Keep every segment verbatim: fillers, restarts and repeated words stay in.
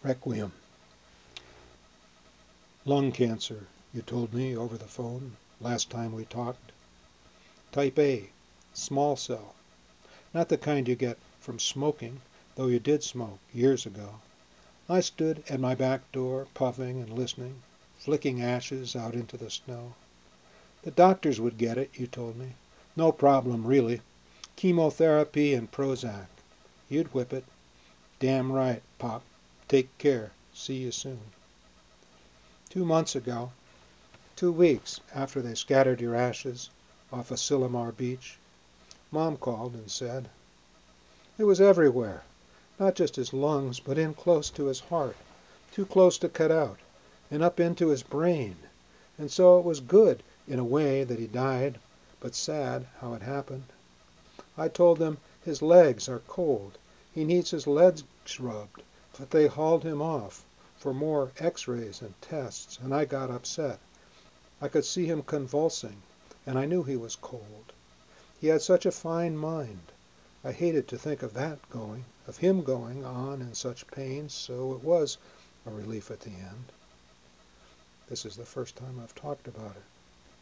Requiem. Lung cancer, you told me over the phone last time we talked. Type A, small cell. Not the kind you get from smoking, though you did smoke years ago. I stood at my back door, puffing and listening, flicking ashes out into the snow. The doctors would get it, you told me. No problem, really. Chemotherapy and Prozac. You'd whip it. Damn right, Pop. Take care. See you soon. Two months ago, two weeks after they scattered your ashes off Asilomar Beach, Mom called and said, it was everywhere, not just his lungs, but in close to his heart, too close to cut out, and up into his brain. And so it was good, in a way, that he died, but sad how it happened. I told them his legs are cold. He needs his legs rubbed, but they hauled him off for more x-rays and tests, and I got upset. I could see him convulsing, and I knew he was cold. He had such a fine mind. I hated to think of that going, of him going on in such pain, so it was a relief at the end. This is the first time I've talked about it.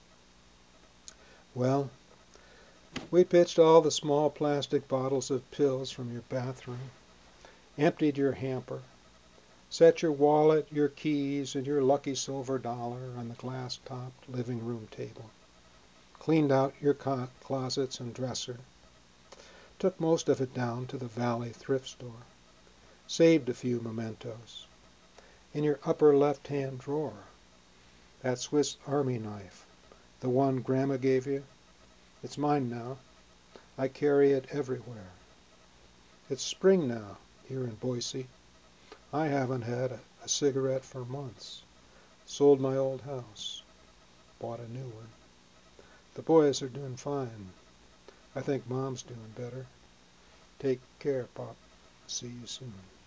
Well, we pitched all the small plastic bottles of pills from your bathroom, emptied your hamper, set your wallet, your keys, and your lucky silver dollar on the glass-topped living room table, cleaned out your co- closets and dresser, took most of it down to the Valley thrift store, saved a few mementos. In your upper left-hand drawer, that Swiss Army knife, the one Grandma gave you, it's mine now. I carry it everywhere. It's spring now, here in Boise. I haven't had a, a cigarette for months. Sold my old house. Bought a new one. The boys are doing fine. I think Mom's doing better. Take care, Pop. See you soon.